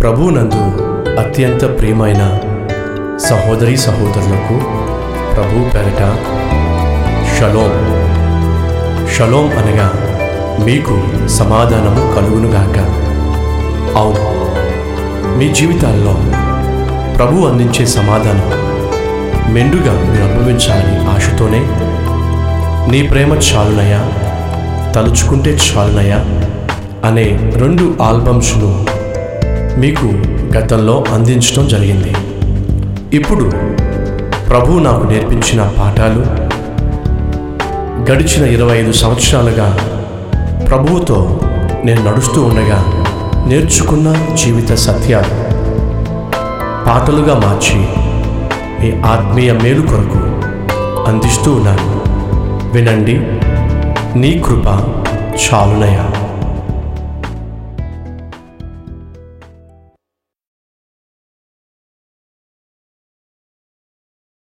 ప్రభువునందు అత్యంత ప్రియమైన సహోదరీ సహోదరులకు ప్రభు పేరట షలోం. షలోం అనగా మీకు సమాధానము కలుగునుగాక. అవును, మీ జీవితాల్లో ప్రభు అందించే సమాధానం మెండుగా మీరు అనుభవించాలని ఆశతోనే నీ ప్రేమ చాలునయా, తలుచుకుంటే చాలునయా అనే 2 ఆల్బమ్స్ను మీకు గతంలో అందించడం జరిగింది. ఇప్పుడు ప్రభు నాకు నేర్పించిన పాఠాలు, గడిచిన 25 సంవత్సరాలుగా ప్రభువుతో నేను నడుస్తూ ఉండగా నేర్చుకున్న జీవిత సత్యాలు పాటలుగా మార్చి మీ ఆత్మీయ మేలు కొరకు అందిస్తూ ఉన్నాను. వినండి, నీ కృప చాలునయా.